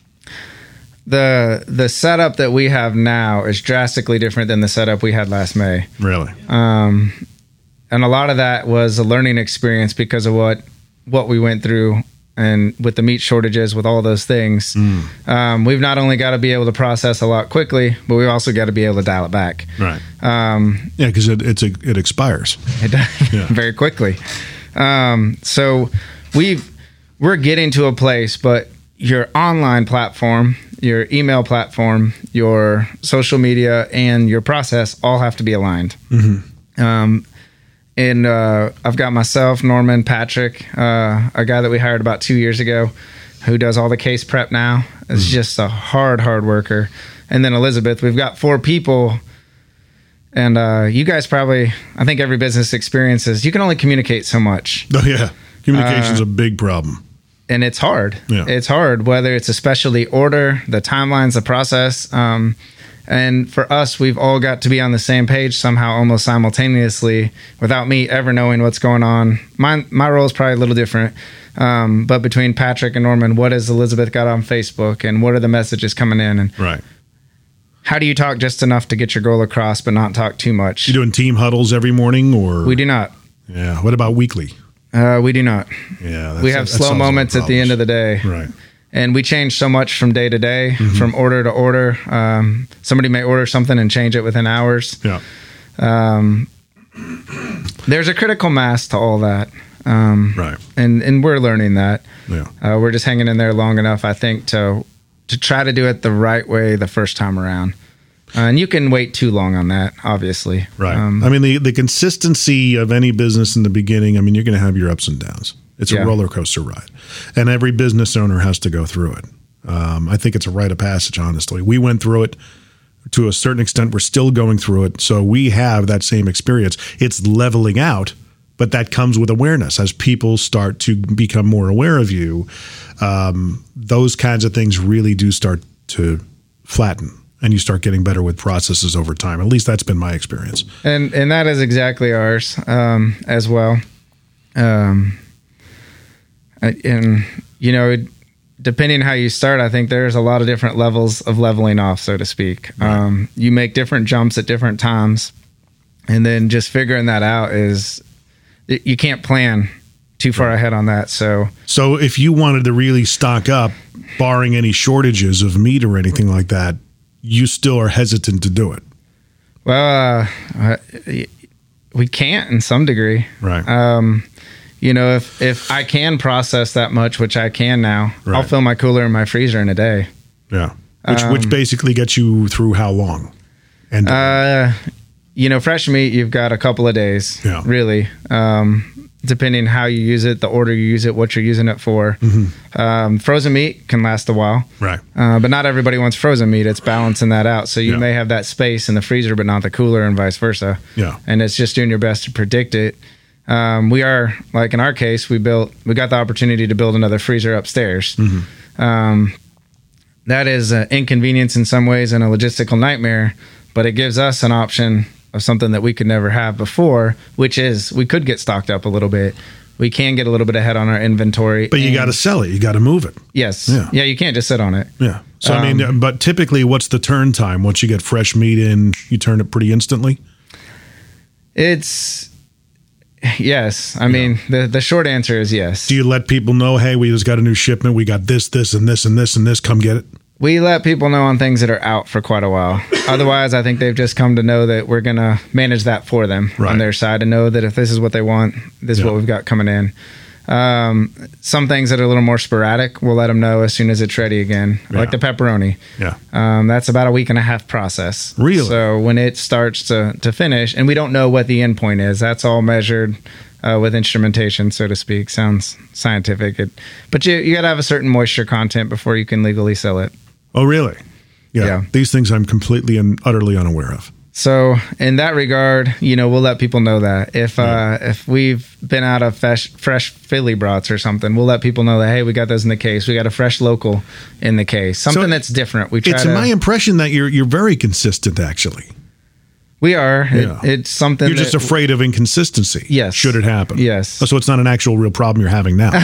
The the setup that we have now is drastically different than the setup we had last May. Really? Um, and a lot of that was a learning experience because of what what we went through, and with the meat shortages, with all those things. Mm. Um, we've not only got to be able to process a lot quickly, but we've also got to be able to dial it back. Right. Um, Yeah, because it it's a, it expires. It does Yeah. very quickly. Um, so we've we're getting to a place, but your online platform, your email platform, your social media, and your process all have to be aligned. Mm-hmm. Um, and uh, I've got myself, Norman, Patrick, uh, a guy that we hired about two years ago, who does all the case prep now. Is Mm-hmm. just a hard, hard worker. And then Elizabeth, we've got four people. And uh, you guys probably, I think every business experiences, you can only communicate so much. Oh, yeah. Communication's Uh, a big problem. And it's hard. Yeah. It's hard, whether it's a specialty order, the timelines, the process. Um, and for us, we've all got to be on the same page somehow, almost simultaneously, without me ever knowing what's going on. My, my role is probably a little different. Um, but between Patrick and Norman, what has Elizabeth got on Facebook, and what are the messages coming in? And Right. how do you talk just enough to get your goal across, but not talk too much? You doing team huddles every morning, or We do not. Yeah. What about weekly? Uh, we do not. Yeah. That's, We have that slow solves a lot moments at the end of the day. Right. And we change so much from day to day, Mm-hmm. from order to order. Um, somebody may order something and change it within hours. Yeah. Um, there's a critical mass to all that. Um, Right. and, and we're learning that. Yeah. Uh, we're just hanging in there long enough, I think, to to try to do it the right way the first time around. Uh, and you can wait too long on that, obviously. Right. Um, I mean, the, the consistency of any business in the beginning, I mean, you're going to have your ups and downs. It's Yeah. a roller coaster ride. And every business owner has to go through it. Um, I think it's a rite of passage, honestly. We went through it to a certain extent. We're still going through it. So we have that same experience. It's leveling out, but that comes with awareness. As people start to become more aware of you, um, those kinds of things really do start to flatten. And you start getting better with processes over time. At least that's been my experience. And and that is exactly ours um, as well. Um, and you know, it, depending how you start, I think there's a lot of different levels of leveling off, so to speak. Right. Um, you make different jumps at different times, and then just figuring that out is you can't plan too far ahead on that. So So if you wanted to really stock up, barring any shortages of meat or anything like that, you still are hesitant to do it. well, uh, we can't in some degree. Right. Um, you know, if if I can process that much, which I can now, Right. I'll fill my cooler and my freezer in a day. Yeah. Which Um, which basically gets you through how long? And Uh, you know, fresh meat, you've got a couple of days, Yeah. really, um, depending how you use it, the order you use it, what you're using it for. Mm-hmm. Um, frozen meat can last a while. right. Uh, but not everybody wants frozen meat. It's balancing that out. So you Yeah. may have that space in the freezer, but not the cooler, and vice versa. Yeah. And it's just doing your best to predict it. Um, we are, like in our case, we built, we got the opportunity to build another freezer upstairs. Mm-hmm. Um, that is an inconvenience in some ways and a logistical nightmare, but it gives us an option of something that we could never have before, which is we could get stocked up a little bit. We can get a little bit ahead on our inventory. But you and- got to sell it. You got to move it. Yes. Yeah. Yeah. You can't just sit on it. Yeah. So, I Um, mean, but typically, what's the turn time? Once you get fresh meat in, you turn it pretty instantly? It's yes. I mean, the the short answer is yes. Do you let people know, hey, we just got a new shipment. We got this, this, and this, and this, and this. Come get it? We let people know on things that are out for quite a while. Otherwise, I think they've just come to know that we're going to manage that for them Right. on their side and know that if this is what they want, this is Yeah. what we've got coming in. Um, some things that are a little more sporadic, we'll let them know as soon as it's ready again, Yeah. like the pepperoni. Yeah. Um, that's about a week and a half process. Really? So when it starts to, to finish, and we don't know what the end point is, that's all measured uh, with instrumentation, so to speak. Sounds scientific. It, but you, you got to have a certain moisture content before you can legally sell it. Oh, really? Yeah. Yeah. These things I'm completely and utterly unaware of. So in that regard, you know, we'll let people know that if uh, if we've been out of fresh, fresh Philly brats or something, we'll let people know that, hey, we got those in the case. We got a fresh local in the case. Something So that's different. We try It's to, my impression that you're you're very consistent, actually. we are. Yeah. It, it's something You're just that- afraid of inconsistency. Yes. Should it happen? Yes. Oh, so it's not an actual real problem you're having now.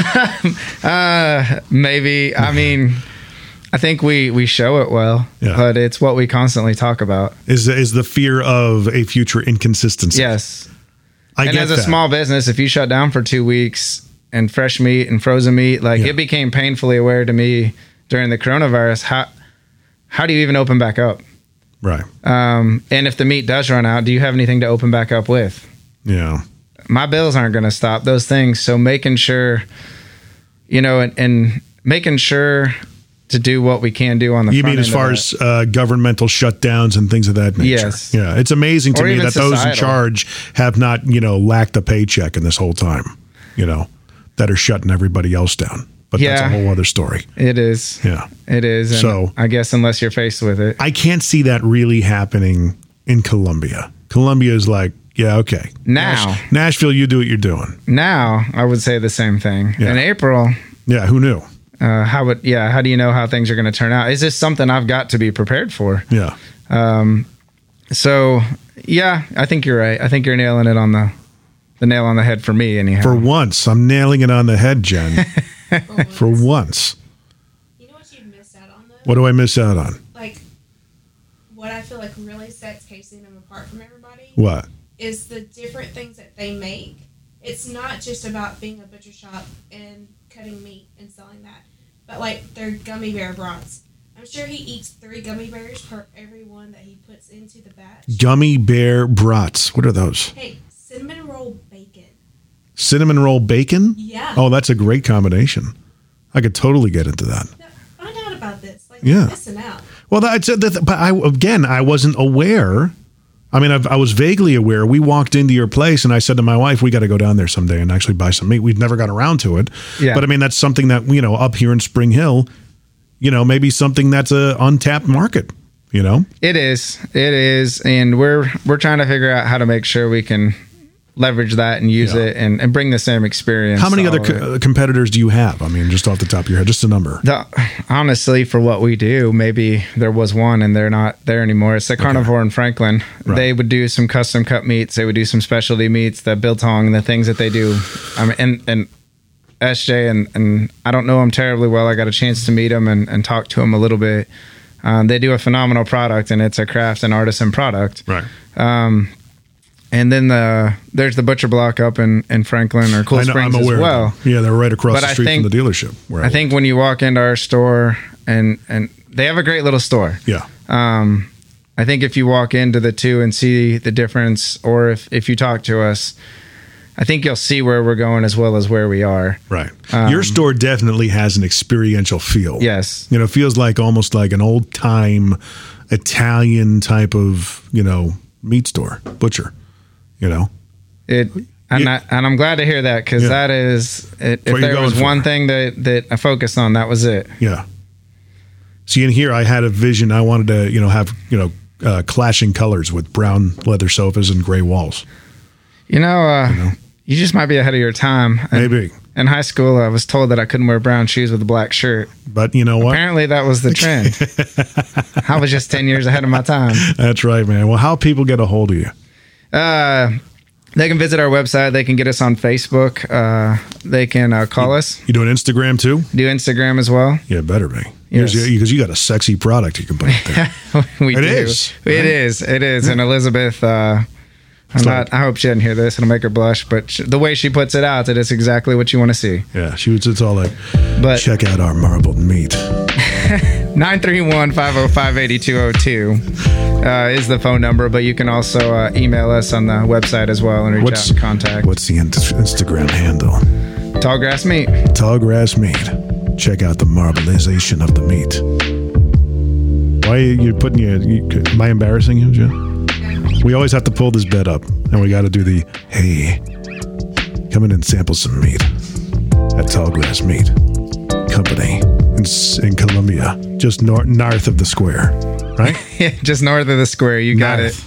Uh, maybe. I mean, I think we, we show it well, Yeah. but it's what we constantly talk about. is is the fear of a future inconsistency? Yes. I and get as a that. small business, if you shut down for two weeks and fresh meat and frozen meat, like Yeah. it became painfully aware to me during the coronavirus. How how do you even open back up? right? Um, and if the meat does run out, do you have anything to open back up with? Yeah. My bills aren't going to stop those things. So making sure, you know, and, and making sure to do what we can do on the You front mean as end of far that. as uh, governmental shutdowns and things of that nature? Yes. Yeah. It's amazing to Or me even that those in societal. charge have not, you know, lacked a paycheck in this whole time, you know, that are shutting everybody else down. But that's a Yeah. whole other story. It is. Yeah. It is. And So- I guess unless you're faced with it. I can't see that really happening in Columbia. Columbia is like, yeah, okay. Now. Nash- Nashville, you do what you're doing. Now, I would say the same thing. Yeah. In April, Yeah, who knew? uh, how would yeah? How do you know how things are going to turn out? Is this something I've got to be prepared for? Yeah. So yeah, I think you're right. I think you're nailing it on the the nail on the head for me, anyhow. For once, I'm nailing it on the head, Jen. For once. You know what you'd miss out on though? What do I miss out on? Like, what I feel like really sets Casey and them apart from everybody What? is the different things that they make. It's not just about being a butcher shop and cutting meat and selling that, but like their gummy bear brats. I'm sure he eats three gummy bears per every one that he puts into the batch. Gummy bear brats. What are those? Hey, cinnamon roll bacon. Cinnamon roll bacon? Yeah. Oh, that's a great combination. I could totally get into that. Now, find out about this. Like, Yeah. you're missing out. Well, that's that, but I again, I wasn't aware. I mean, I've, I was vaguely aware. We walked into your place, and I said to my wife, "We got to go down there someday and actually buy some meat." We've never got around to it, Yeah. but I mean, that's something that you know up here in Spring Hill, you know, maybe something that's a untapped market. You know, It is. It is, and we're we're trying to figure out how to make sure we can leverage that and use Yeah. it and, and bring the same experience. how many to other all of it. co- competitors do you have? I mean, just off the top of your head, just a number. The, honestly, for what we do, maybe there was one and they're not there anymore. It's the Carnivore in Franklin. Right. They would do some custom cut meats. They would do some specialty meats, the biltong, the things that they do. I mean, and, and S J, and, and I don't know them terribly well. I got a chance to meet them and, and talk to them a little bit. Um, they do a phenomenal product, and it's a craft and artisan product. Right. Um, and then the there's the Butcher Block up in, in Franklin or Cool I know, Springs I'm aware as of well. them. Yeah, they're right across But the I street think- from the dealership. Where I think when you walk into our store, and and they have a great little store. Yeah. Um, I think if you walk into the two and see the difference, or if, if you talk to us, I think you'll see where we're going as well as where we are. Right. Um, Your store definitely has an experiential feel. Yes. You know, it feels like almost like an old time Italian type of, you know, meat store, butcher, you know. It and, Yeah. I, and I'm glad to hear that because Yeah. that is, it, if What you're there was going one for. thing that, that I focused on, that was it. Yeah. See, in here I had a vision. I wanted to, you know, have, you know, uh, clashing colors with brown leather sofas and gray walls. You know, uh, You know? you just might be ahead of your time. And Maybe. in high school, I was told that I couldn't wear brown shoes with a black shirt. But you know what? Apparently, that was the trend. I was just ten years ahead of my time. That's right, man. Well, how people get a hold of you? Uh, they can visit our website. They can get us on Facebook. Uh, they can uh, call us. You doing Instagram too? Do Instagram as well. Yeah, better be. Yes. Because you got a sexy product you can put out there. we It do. is, It right? is. It is. And Elizabeth, uh, I'm So- not. I hope she didn't hear this. It'll make her blush. But sh- the way she puts it out, that it's exactly what you want to see. Yeah, she was, it's all like, But check out our marbled meat. nine three one, five oh five, eight two oh two uh, is the phone number. But you can also uh, email us on the website as well and reach What's- out and contact. What's the in- Instagram handle? Tallgrass Meat. Tallgrass Meat. Check out the marbleization of the meat. Why are you putting your... You, am I embarrassing you, Jim? We always have to pull this bed up, and we got to do the, hey, come in and sample some meat at Tallgrass Meat Company in, S- in Columbia, just nor- north of the square, right? Just north of the square. You got it.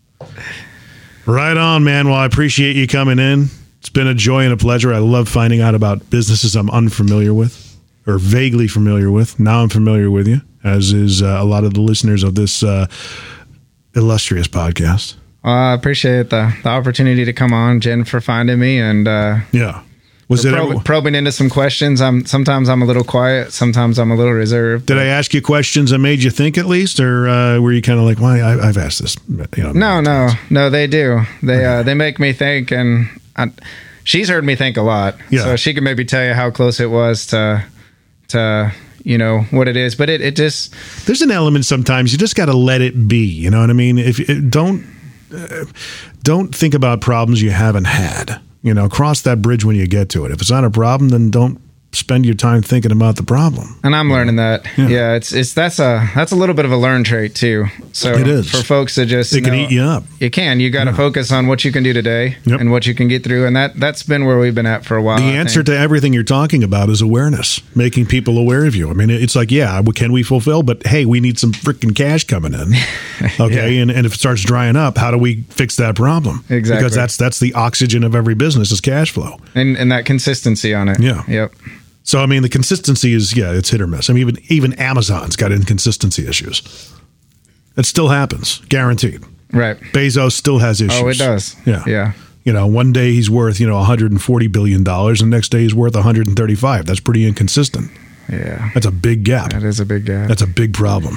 Right on, man. Well, I appreciate you coming in. It's been a joy and a pleasure. I love finding out about businesses I'm unfamiliar with or vaguely familiar with. Now I'm familiar with you, as is uh, a lot of the listeners of this uh, illustrious podcast. Well, I appreciate the, the opportunity to come on, Jen, for finding me and uh, Yeah. Was it? prob- probing into some questions. I'm sometimes I'm a little quiet, sometimes I'm a little reserved. Did I ask you questions that made you think at least, or uh, were you kind of like, "Why I, I've asked this"? You know, No, no, no. They do. They uh, they make me think, and I, she's heard me think a lot. Yeah. So she can maybe tell you how close it was to to you know what it is. But it, it just There's an element sometimes you just got to let it be. You know what I mean? If it, don't uh, don't think about problems you haven't had. You know, cross that bridge when you get to it. If it's not a problem, then don't spend your time thinking about the problem. and I'm learning that. Yeah. Yeah. it's it's that's a that's a little bit of a learned trait too. So It is. for folks to just It can know- eat you up. You can. You got to focus on what you can do today Yep. and what you can get through, and that that's been where we've been at for a while. The I answer think. to everything you're talking about is awareness, making people aware of you. I mean, it's like, yeah, can we fulfill? But hey, we need some freaking cash coming in. Okay, Yeah. and, and if it starts drying up, how do we fix that problem? Exactly. Because that's that's the oxygen of every business is cash flow. and and that consistency on it. Yeah. Yep. So I mean, the consistency is yeah, it's hit or miss. I mean, even even Amazon's got inconsistency issues. It still happens, guaranteed. Right. Bezos still has issues. Oh, it does. Yeah. Yeah. You know, one day he's worth, you know, one hundred forty billion dollars, and the next day he's worth one hundred thirty-five. That's pretty inconsistent. Yeah. That's a big gap. That is a big gap. That's a big problem.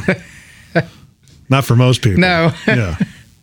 Not for most people. No. Yeah.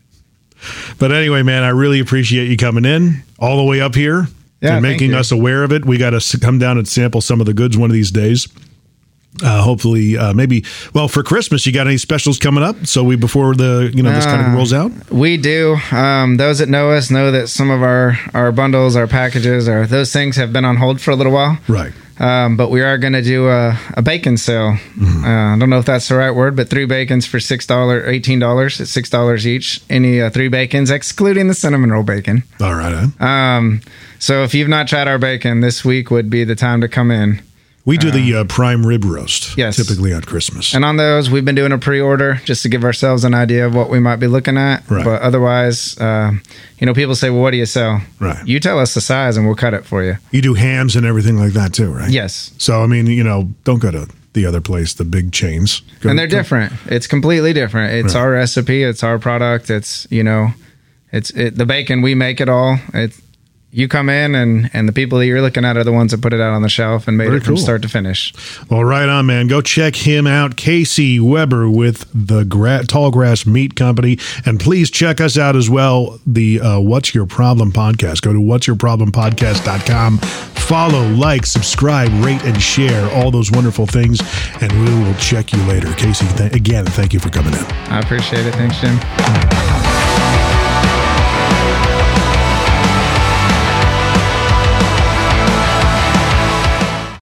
But anyway, man, I really appreciate you coming in all the way up here Yeah, and thank making you. us aware of it. We got to come down and sample some of the goods one of these days. Uh, hopefully, uh, maybe. Well, for Christmas, you got any specials coming up? So we before the you know this kind of Uh, rolls out. We do. Um, those that know us know that some of our, our bundles, our packages, or those things have been on hold for a little while. Right. Um, but we are going to do a, a bacon sale. Mm-hmm. Uh, I don't know if that's the right word, but three bacons for six dollars, eighteen dollars. It's six dollars each. Any uh, three bacons, excluding the cinnamon roll bacon. All right. Huh? Um, so if you've not tried our bacon, this week would be the time to come in. We do the uh, prime rib roast. yes. Typically on Christmas. And on those, we've been doing a pre-order just to give ourselves an idea of what we might be looking at. Right. But otherwise, uh, you know, people say, well, what do you sell? Right. You tell us the size and we'll cut it for you. You do hams and everything like that too, right? Yes. So I mean, you know, don't go to the other place, the big chains. Go And to- they're different. It's completely different. It's Right. our recipe. It's our product. It's, you know, it's it, the bacon. We make it all. It's, you come in and, and the people that you're looking at are the ones that put it out on the shelf and made Very it from cool. start to finish. Well, right on, man. Go check him out, Casey Weber with the Gra- Tallgrass Meat Company. And please check us out as well, the uh, What's Your Problem podcast. Go to what's your problem podcast dot com. Follow, like, subscribe, rate, and share all those wonderful things. And we will check you later. Casey, th- again, thank you for coming in. I appreciate it. Thanks, Jim.